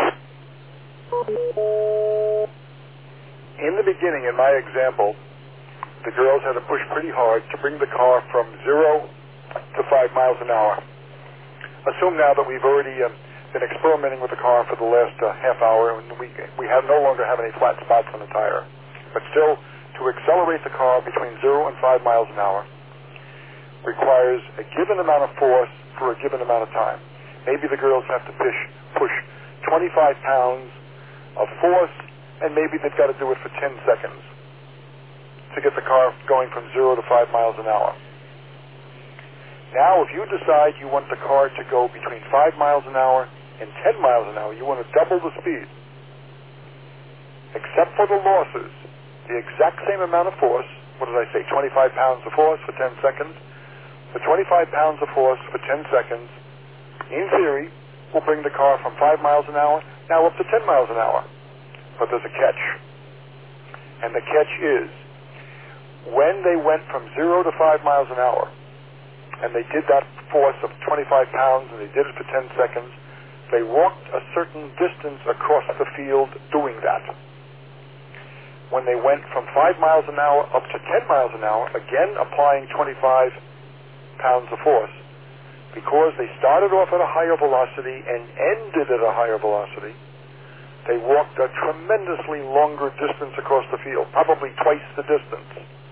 In the beginning, in my example, the girls had to push pretty hard to bring the car from zero to five miles an hour. Assume now that we've already uh, been experimenting with the car for the last uh, half hour, and we we have no longer have any flat spots on the tire. But still, to accelerate the car between zero and five miles an hour requires a given amount of force for a given amount of time. Maybe the girls have to push push twenty-five pounds of force, and maybe they've got to do it for ten seconds to get the car going from zero to five miles an hour. Now, if you decide you want the car to go between five miles an hour and ten miles an hour, you want to double the speed. Except for the losses, the exact same amount of force, what did I say, twenty-five pounds of force for ten seconds? The twenty-five pounds of force for ten seconds, in theory, will bring the car from five miles an hour now up to ten miles an hour. But there's a catch. And the catch is, when they went from zero to five miles an hour, and they did that force of twenty-five pounds, and they did it for ten seconds, they walked a certain distance across the field doing that. When they went from five miles an hour up to ten miles an hour, again applying twenty-five pounds of force, because they started off at a higher velocity and ended at a higher velocity, they walked a tremendously longer distance across the field, probably twice the distance.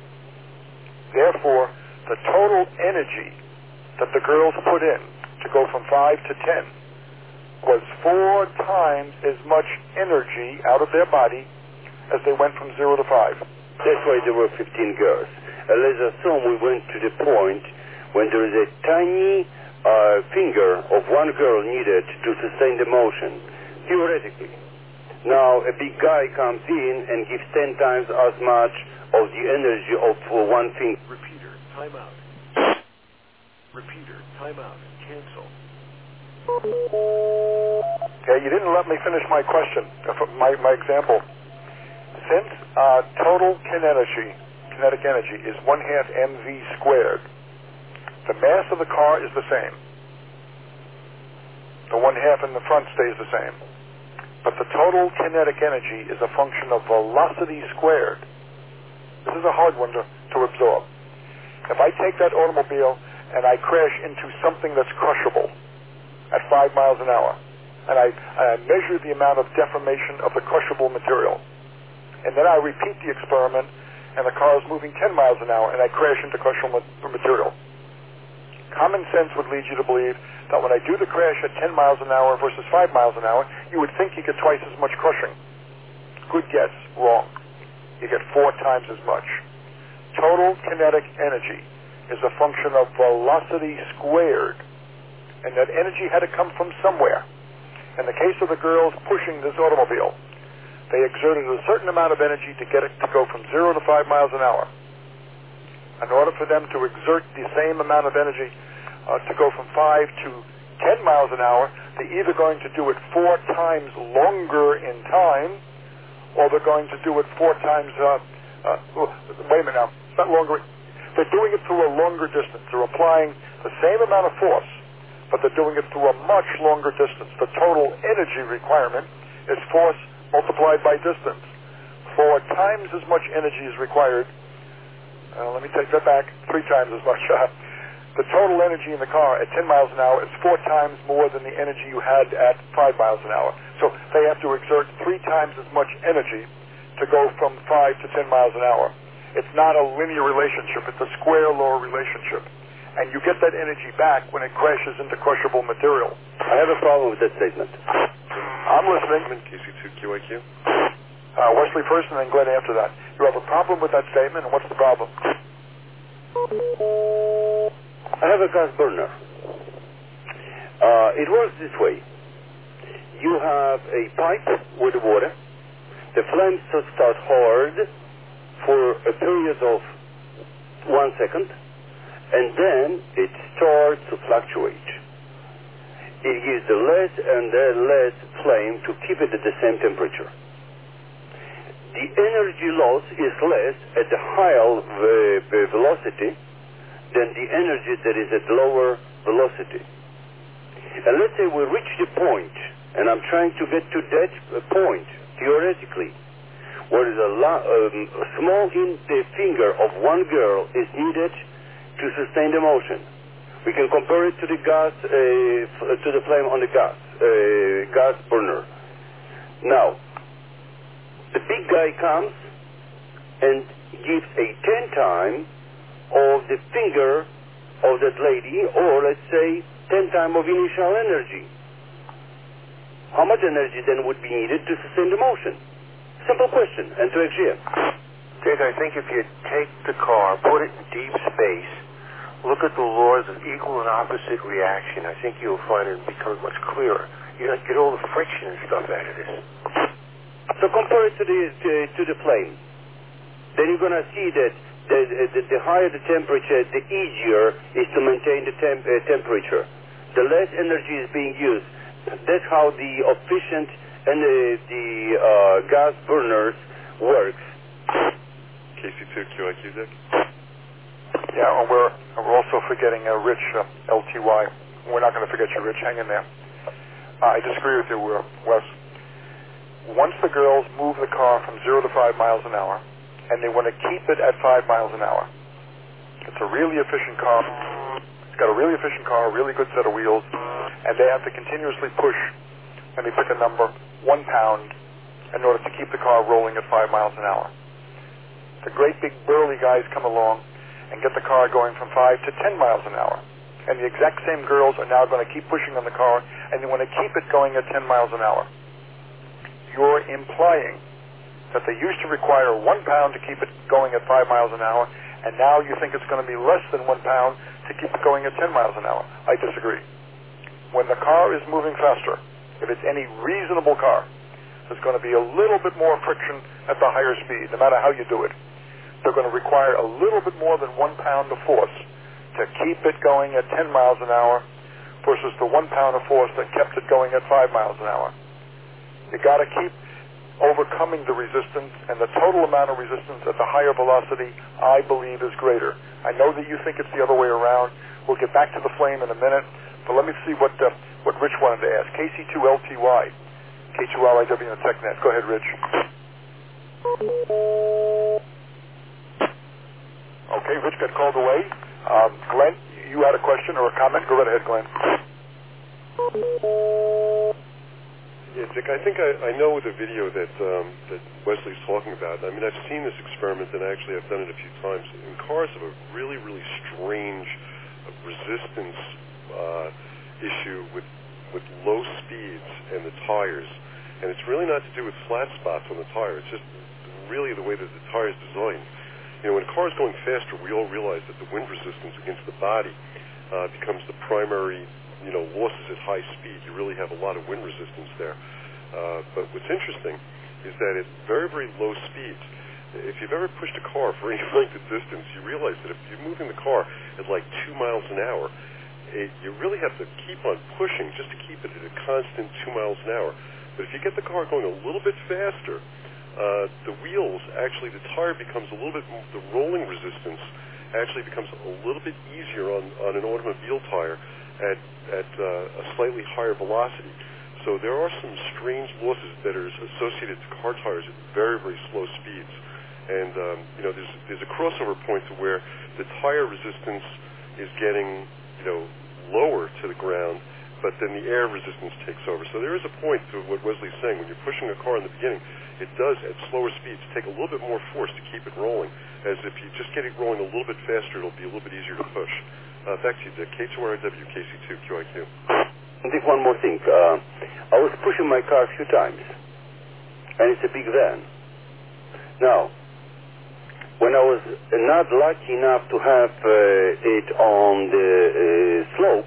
Therefore, the total energy that the girls put in to go from five to ten was four times as much energy out of their body as they went from zero to five. That's why there were fifteen girls. Uh, let's assume we went to the point when there is a tiny uh, finger of one girl needed to sustain the motion, theoretically. Now, a big guy comes in and gives ten times as much of the energy of uh, one finger. Repeater, timeout. Repeater, timeout. Cancel. Okay, you didn't let me finish my question, my, my example. Since uh, total kinetic energy, kinetic energy is one half mv squared, the mass of the car is the same. The one half in the front stays the same. But the total kinetic energy is a function of velocity squared. This is a hard one to, to absorb. If I take that automobile and I crash into something that's crushable, at five miles an hour. And I, I measure the amount of deformation of the crushable material. And then I repeat the experiment, and the car is moving ten miles an hour, and I crash into crushable material. Common sense would lead you to believe that when I do the crash at ten miles an hour versus five miles an hour, you would think you get twice as much crushing. Good guess. Wrong. You get four times as much. Total kinetic energy is a function of velocity squared, and that energy had to come from somewhere. In the case of the girls pushing this automobile, they exerted a certain amount of energy to get it to go from zero to five miles an hour. In order for them to exert the same amount of energy uh, to go from five to ten miles an hour, they're either going to do it four times longer in time, or they're going to do it four times, uh, uh, wait a minute now, it's not longer, they're doing it through a longer distance. They're applying the same amount of force, but they're doing it through a much longer distance. The total energy requirement is force multiplied by distance. Four times as much energy is required. Uh, let me take that back. Three times as much. Uh, the total energy in the car at ten miles an hour is four times more than the energy you had at five miles an hour. So they have to exert three times as much energy to go from five to ten miles an hour. It's not a linear relationship. It's a square law relationship. And you get that energy back when it crashes into crushable material. I have a problem with that statement. I'm listening. K C two Q I Q. Uh, Wesley first and then Glenn after that. You have a problem with that statement, and what's the problem? I have a gas burner. Uh, it works this way. You have a pipe with water. The flames start hard for a period of one second, and then it starts to fluctuate. It gives the less and the less flame to keep it at the same temperature. The energy loss is less at the higher uh, velocity than the energy that is at lower velocity. And let's say we reach the point, and I'm trying to get to that point, theoretically, where the la- um, a small in the finger of one girl is needed to sustain the motion. We can compare it to the gas, uh, f- to the flame on the gas, uh, gas burner. Now, the big guy comes and gives a ten time of the finger of that lady, or let's say ten time of initial energy. How much energy then would be needed to sustain the motion? Simple question, and to exert. Dick, I think if you take the car, put it in deep space, look at the laws of equal and opposite reaction, I think you'll find it becomes much clearer. You don't get all the friction and stuff out of this. So compare it to the to, to the flame. Then you're going to see that the, the, the higher the temperature, the easier is to maintain the temp, uh, temperature. The less energy is being used. That's how the efficient and the, the uh, gas burners works. K C two Q I Q, Dick. Yeah, and we're, and we're also forgetting uh, Rich, uh, L T Y. We're not going to forget you, Rich. Hang in there. Uh, I disagree with you, uh, Wes. Once the girls move the car from zero to five miles an hour, and they want to keep it at five miles an hour, it's a really efficient car. It's got a really efficient car, a really good set of wheels, and they have to continuously push, and they pick a number, one pound, in order to keep the car rolling at five miles an hour. The great big burly guys come along and get the car going from five to ten miles an hour. And the exact same girls are now going to keep pushing on the car, and they want to keep it going at ten miles an hour. You're implying that they used to require one pound to keep it going at five miles an hour, and now you think it's going to be less than one pound to keep it going at ten miles an hour. I disagree. When the car is moving faster, if it's any reasonable car, there's going to be a little bit more friction at the higher speed, no matter how you do it. They're going to require a little bit more than one pound of force to keep it going at ten miles an hour versus the one pound of force that kept it going at five miles an hour. You got to keep overcoming the resistance, and the total amount of resistance at the higher velocity, I believe, is greater. I know that you think it's the other way around. We'll get back to the flame in a minute, but let me see what uh, what Rich wanted to ask. K C two L T Y, K two R I W in the TechNet. Go ahead, Rich. Okay, Rich got called away. Um, Glenn, you had a question or a comment? Go right ahead, Glenn. Yeah, Dick, I think I, I know the video that um, that Wesley's talking about. I mean, I've seen this experiment, and actually I've done it a few times. And cars have a really, really strange uh, resistance uh, issue with with low speeds and the tires. And it's really not to do with flat spots on the tire. It's just really the way that the tire is designed. You know, when a car is going faster, we all realize that the wind resistance against the body uh, becomes the primary, you know, losses at high speed. You really have a lot of wind resistance there. Uh, but what's interesting is that at very, very low speeds, if you've ever pushed a car for any length of distance, you realize that if you're moving the car at like two miles an hour, it, you really have to keep on pushing just to keep it at a constant two miles an hour. But if you get the car going a little bit faster, uh, the wheels, actually the tire becomes a little bit, the rolling resistance actually becomes a little bit easier on, on an automobile tire at, at uh, a slightly higher velocity. So there are some strange losses that are associated to car tires at very, very slow speeds. And, um, you know, there's, there's a crossover point to where the tire resistance is getting, you know, lower to the ground, but then the air resistance takes over. So there is a point to what Wesley's saying. When you're pushing a car in the beginning, it does, at slower speeds, take a little bit more force to keep it rolling, as if you just get it rolling a little bit faster, it'll be a little bit easier to push. Uh, back to you, Dick. K two R I W, K C two, Q I Q. I think one more thing. Uh, I was pushing my car a few times, and it's a big van. Now, when I was not lucky enough to have uh, it on the uh, slope,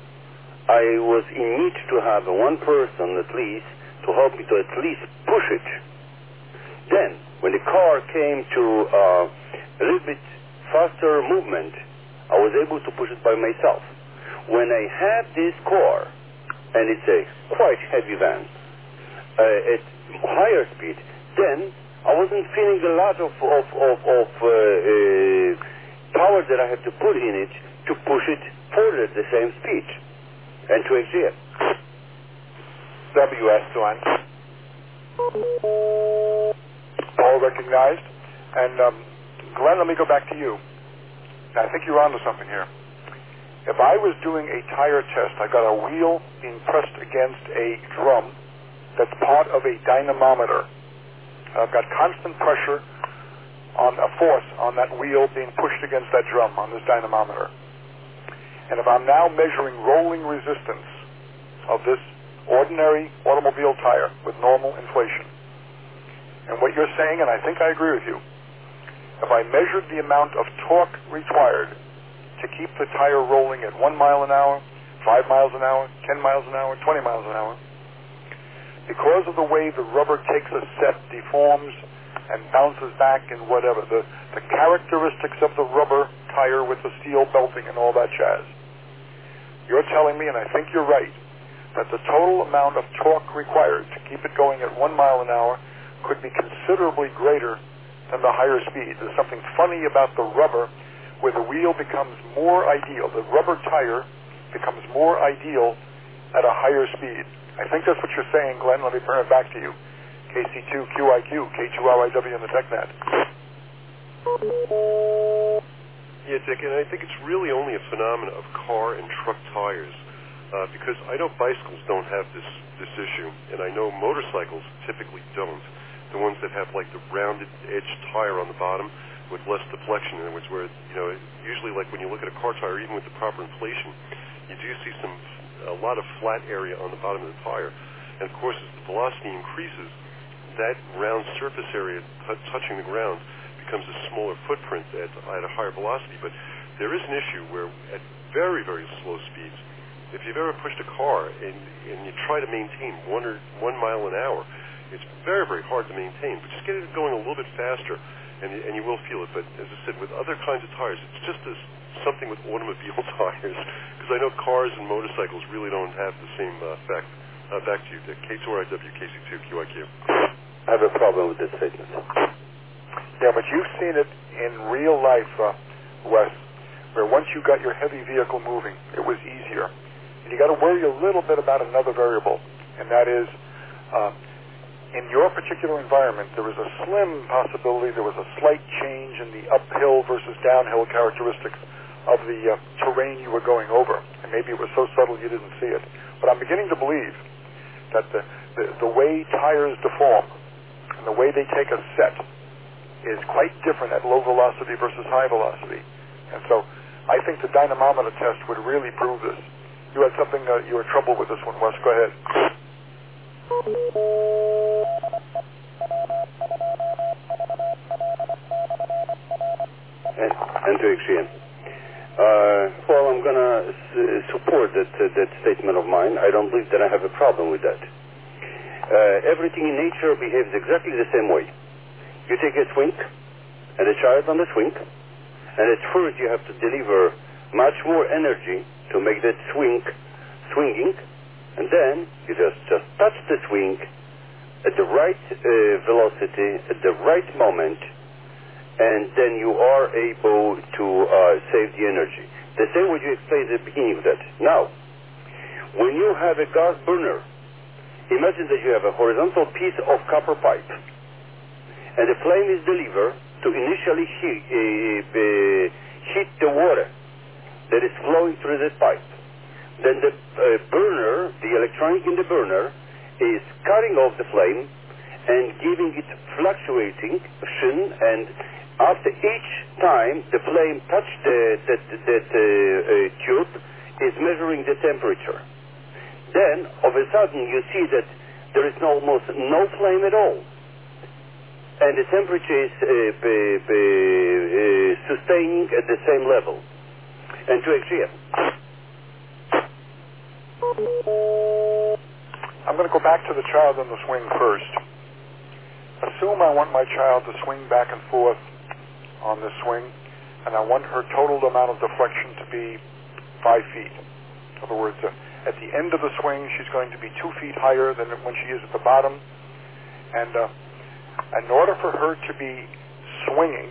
I was in need to have one person at least to help me to at least push it. Then, when the car came to uh, a little bit faster movement, I was able to push it by myself. When I had this car, and it's a quite heavy van, uh, at higher speed, then I wasn't feeling a lot of, of, of, of uh, uh, power that I had to put in it to push it further at the same speed. And to exit. W S one. All recognized. And um, Glenn, let me go back to you. I think you're onto something here. If I was doing a tire test, I got a wheel being pressed against a drum that's part of a dynamometer. I've got constant pressure on a force on that wheel being pushed against that drum on this dynamometer. And if I'm now measuring rolling resistance of this ordinary automobile tire with normal inflation, and what you're saying, and I think I agree with you, if I measured the amount of torque required to keep the tire rolling at one mile an hour, five miles an hour, ten miles an hour, twenty miles an hour, because of the way the rubber takes a set, deforms, and bounces back and whatever, the, the characteristics of the rubber tire with the steel belting and all that jazz. You're telling me, and I think you're right, that the total amount of torque required to keep it going at one mile an hour could be considerably greater than the higher speeds. There's something funny about the rubber where the wheel becomes more ideal. The rubber tire becomes more ideal at a higher speed. I think that's what you're saying, Glenn. Let me turn it back to you. K C two Q I Q, K two R I W in the TechNet. Yeah, Dick, and I think it's really only a phenomenon of car and truck tires, uh, because I know bicycles don't have this, this issue, and I know motorcycles typically don't. The ones that have, like, the rounded edge tire on the bottom with less deflection, in other words, where, you know, usually, like, when you look at a car tire, even with the proper inflation, you do see some, a lot of flat area on the bottom of the tire. And, of course, as the velocity increases, that round surface area t- touching the ground becomes a smaller footprint at, at a higher velocity. But there is an issue where at very, very slow speeds, if you've ever pushed a car and, and you try to maintain one or one mile an hour, it's very, very hard to maintain. But just get it going a little bit faster, and, and you will feel it. But as I said, with other kinds of tires, it's just as something with automobile tires, because I know cars and motorcycles really don't have the same uh, effect. Uh, back to you, Dick. K two R I W, K C two Q I Q. I have a problem with this statement. Yeah, but you've seen it in real life, uh, Wes, where once you got your heavy vehicle moving, it was easier. And you got to worry a little bit about another variable, and that is, uh, in your particular environment, there was a slim possibility there was a slight change in the uphill versus downhill characteristics of the uh, terrain you were going over. And maybe it was so subtle you didn't see it. But I'm beginning to believe that the, the, the way tires deform and the way they take a set is quite different at low velocity versus high velocity. And so I think the dynamometer test would really prove this. You had something, uh, you had trouble with this one, Wes. Go ahead. And, and to Axiom. Uh, well, I'm going to s- support that, uh, that statement of mine. I don't believe that I have a problem with that. Uh, everything in nature behaves exactly the same way. You take a swing, and a child on the swing, and at first you have to deliver much more energy to make that swing swinging, and then you just, just touch the swing at the right uh, velocity, at the right moment, and then you are able to uh, save the energy. The same way you explained at the beginning of that. Now, when you have a gas burner, imagine that you have a horizontal piece of copper pipe, and the flame is delivered to initially heat, uh, uh, heat the water that is flowing through that pipe. Then the uh, burner, the electronic in the burner, is cutting off the flame and giving it fluctuating action, and after each time the flame touches the, that, that uh, uh, tube, is measuring the temperature. Then, all of a sudden, you see that there is no, almost no flame at all. And the temperature is uh, b- b- uh, sustaining at the same level. And to Axiom. I'm going to go back to the child on the swing first. Assume I want my child to swing back and forth on the swing, and I want her total amount of deflection to be five feet. In other words, uh, at the end of the swing, she's going to be two feet higher than when she is at the bottom. And uh, in order for her to be swinging,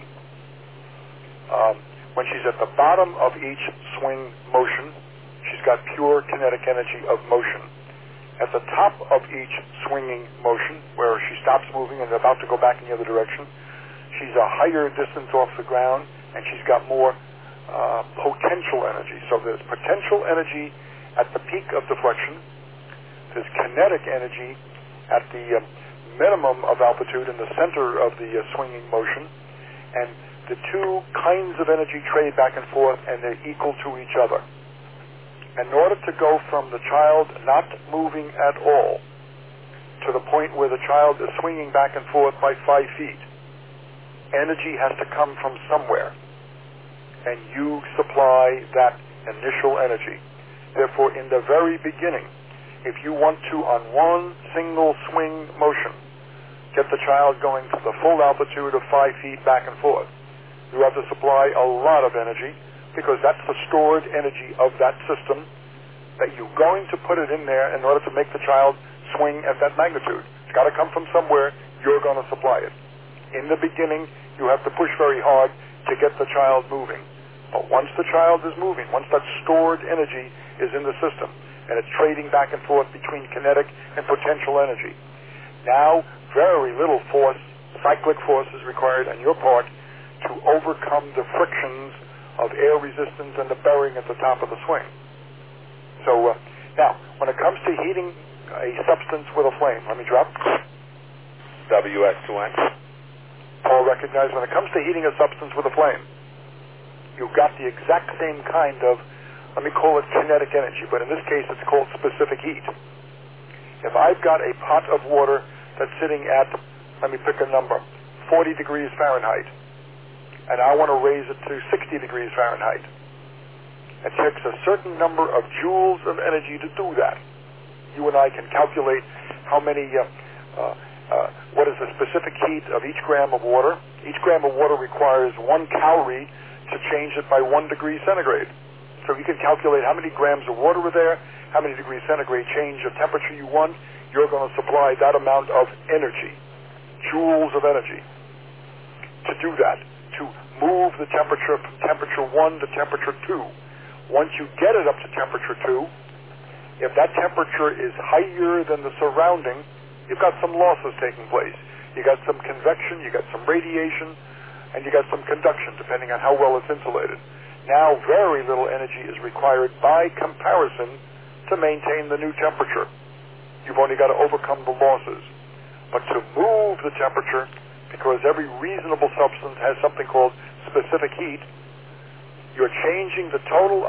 um, when she's at the bottom of each swing motion, she's got pure kinetic energy of motion. At the top of each swinging motion, where she stops moving and is about to go back in the other direction, she's a higher distance off the ground, and she's got more uh, potential energy. So there's potential energy at the peak of deflection. There's kinetic energy at the uh, minimum of altitude in the center of the uh, swinging motion. And the two kinds of energy trade back and forth, and they're equal to each other. In order to go from the child not moving at all to the point where the child is swinging back and forth by five feet, energy has to come from somewhere, and you supply that initial energy. Therefore, in the very beginning, if you want to, on one single swing motion, get the child going to the full altitude of five feet back and forth, you have to supply a lot of energy, because that's the stored energy of that system that you're going to put it in there in order to make the child swing at that magnitude. It's got to come from somewhere. You're going to supply it. In the beginning, you have to push very hard to get the child moving. But once the child is moving, once that stored energy is in the system, and it's trading back and forth between kinetic and potential energy, now very little force, cyclic force, is required on your part to overcome the frictions of air resistance and the bearing at the top of the swing. So uh, now, when it comes to heating a substance with a flame, let me drop. W S two N. Paul recognized when it comes to heating a substance with a flame, you've got the exact same kind of, let me call it kinetic energy, but in this case it's called specific heat. If I've got a pot of water that's sitting at, let me pick a number, forty degrees Fahrenheit, and I want to raise it to sixty degrees Fahrenheit. It takes a certain number of joules of energy to do that. You and I can calculate how many, uh, uh, uh, what is the specific heat of each gram of water. Each gram of water requires one calorie to change it by one degree centigrade. So you can calculate how many grams of water are there, how many degrees centigrade change of temperature you want. You're going to supply that amount of energy, joules of energy, to do that, to move the temperature from temperature one to temperature two. Once you get it up to temperature two, if that temperature is higher than the surrounding, you've got some losses taking place. You got some convection, you got some radiation, and you got some conduction, depending on how well it's insulated. Now, very little energy is required by comparison to maintain the new temperature. you've only got to overcome the losses. But to move the temperature, because every reasonable substance has something called specific heat, you're changing the total